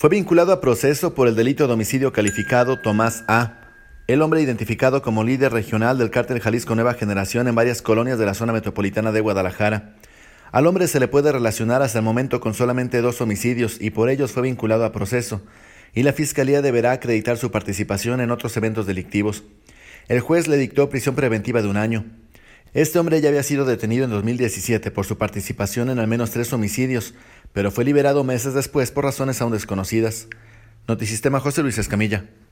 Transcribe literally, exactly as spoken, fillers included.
Fue vinculado a proceso por el delito de homicidio calificado Tomás A., el hombre identificado como líder regional del cártel Jalisco Nueva Generación en varias colonias de la zona metropolitana de Guadalajara. Al hombre se le puede relacionar hasta el momento con solamente dos homicidios y por ellos fue vinculado a proceso, y la Fiscalía deberá acreditar su participación en otros eventos delictivos. El juez le dictó prisión preventiva de un año. Este hombre ya había sido detenido en dos mil diecisiete por su participación en al menos tres homicidios, pero fue liberado meses después por razones aún desconocidas. Notisistema, José Luis Escamilla.